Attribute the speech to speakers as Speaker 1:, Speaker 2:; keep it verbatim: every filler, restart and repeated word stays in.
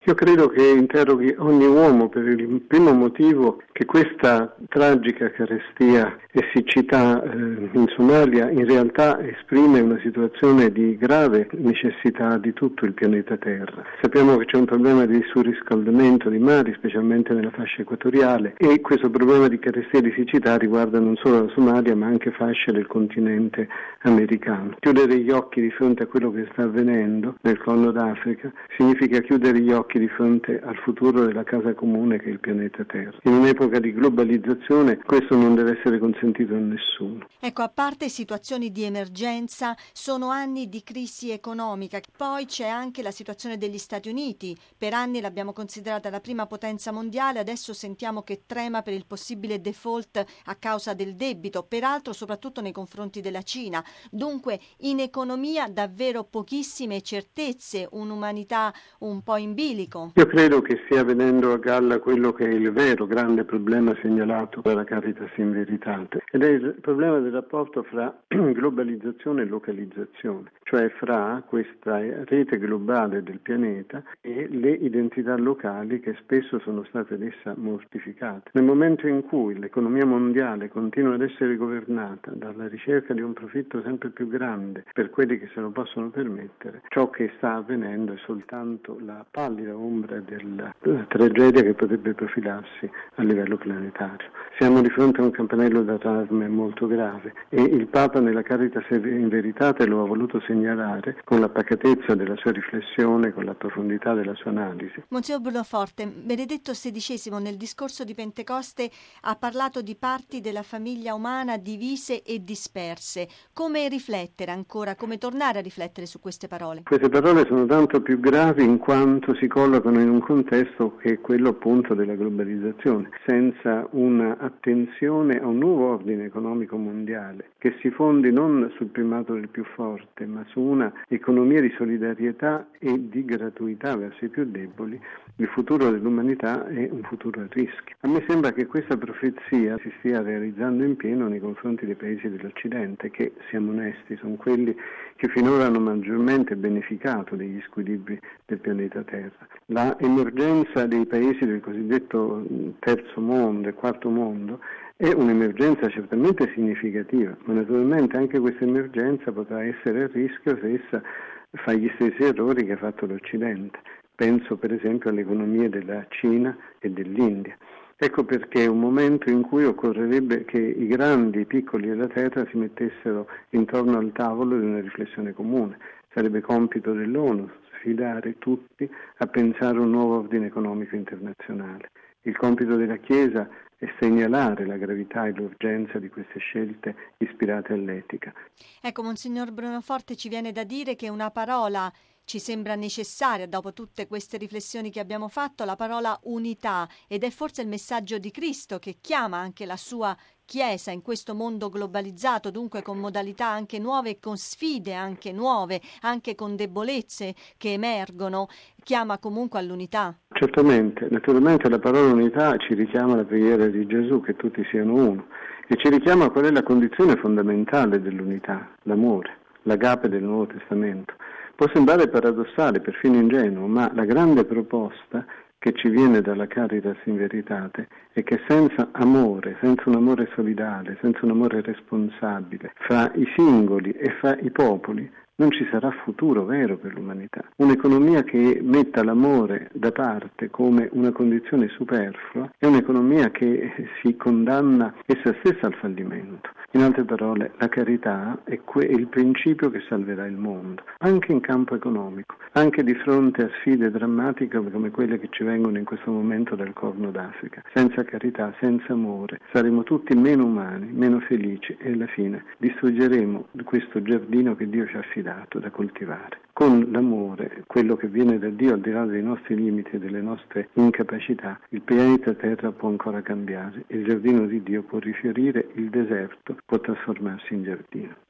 Speaker 1: Io credo che interroghi ogni uomo per il primo motivo che questa tragica carestia e siccità eh, in Somalia in realtà esprime una situazione di grave necessità di tutto il pianeta Terra. Sappiamo che c'è un problema di surriscaldamento di mari, specialmente nella fascia equatoriale, e questo problema di carestia e di siccità riguarda non solo la Somalia ma anche fasce del continente americano. Chiudere gli occhi di fronte a quello che sta avvenendo nel Corno d'Africa significa chiudere gli occhi di fronte al futuro della casa comune che è il pianeta Terra. In un'epoca di globalizzazione questo non deve essere consentito a nessuno.
Speaker 2: Ecco, a parte situazioni di emergenza, sono anni di crisi economica. Poi c'è anche la situazione degli Stati Uniti. Per anni l'abbiamo considerata la prima potenza mondiale, adesso sentiamo che trema per il possibile default a causa del debito, peraltro soprattutto nei confronti della Cina. Dunque in economia davvero pochissime certezze, un'umanità un po' in bilico.
Speaker 1: Io credo che stia avvenendo a galla quello che è il vero grande problema segnalato dalla Caritas in Veritate, ed è il problema del rapporto fra globalizzazione e localizzazione, cioè fra questa rete globale del pianeta e le identità locali che spesso sono state ad essa mortificate. Nel momento in cui l'economia mondiale continua ad essere governata dalla ricerca di un profitto sempre più grande per quelli che se lo possono permettere, ciò che sta avvenendo è soltanto la pallida ombra della tragedia che potrebbe profilarsi a livello planetario. Siamo di fronte a un campanello d'allarme molto grave e il Papa nella Caritas in Veritate lo ha voluto segnalare con la pacatezza della sua riflessione, con la profondità della sua analisi.
Speaker 2: Monsignor Brunoforte, Benedetto sedicesimo nel discorso di Pentecoste ha parlato di parti della famiglia umana divise e disperse. Come riflettere ancora, come tornare a riflettere su queste parole?
Speaker 1: Queste parole sono tanto più gravi in quanto si collocano in un contesto che è quello appunto della globalizzazione, senza una attenzione a un nuovo ordine economico mondiale che si fondi non sul primato del più forte ma su una economia di solidarietà e di gratuità verso i più deboli. Il futuro dell'umanità è un futuro a rischio. A me sembra che questa profezia si stia realizzando in pieno nei confronti dei paesi dell'Occidente che, siamo onesti, sono quelli che finora hanno maggiormente beneficiato degli squilibri del pianeta Terra. La emergenza dei paesi del cosiddetto terzo mondo e quarto mondo è un'emergenza certamente significativa, ma naturalmente anche questa emergenza potrà essere a rischio se essa fa gli stessi errori che ha fatto l'Occidente. Penso per esempio alle economie della Cina e dell'India. Ecco perché è un momento in cui occorrerebbe che i grandi e i piccoli della Terra si mettessero intorno al tavolo di una riflessione comune. Sarebbe compito dell'ONU sfidare tutti a pensare a un nuovo ordine economico internazionale. Il compito della Chiesa è segnalare la gravità e l'urgenza di queste scelte ispirate all'etica.
Speaker 2: Ecco, Monsignor Brunoforte, ci viene da dire che una parola ci sembra necessaria dopo tutte queste riflessioni che abbiamo fatto, la parola unità, ed è forse il messaggio di Cristo che chiama anche la sua Chiesa in questo mondo globalizzato, dunque con modalità anche nuove e con sfide anche nuove, anche con debolezze che emergono, chiama comunque all'unità.
Speaker 1: Certamente, naturalmente la parola unità ci richiama alla preghiera di Gesù, che tutti siano uno, e ci richiama a qual è la condizione fondamentale dell'unità, l'amore, l'agape del Nuovo Testamento. Può sembrare paradossale, perfino ingenuo, ma la grande proposta che ci viene dalla Caritas in Veritate è che senza amore, senza un amore solidale, senza un amore responsabile fra i singoli e fra i popoli, non ci sarà futuro vero per l'umanità. Un'economia che metta l'amore da parte come una condizione superflua è un'economia che si condanna essa stessa al fallimento. In altre parole, la carità è que- il principio che salverà il mondo, anche in campo economico, anche di fronte a sfide drammatiche come quelle che ci vengono in questo momento dal Corno d'Africa. Senza carità, senza amore, saremo tutti meno umani, meno felici e alla fine distruggeremo questo giardino che Dio ci ha affidato da coltivare. Con l'amore, quello che viene da Dio al di là dei nostri limiti e delle nostre incapacità, il pianeta Terra può ancora cambiare, il giardino di Dio può rifiorire, il deserto può trasformarsi in giardino.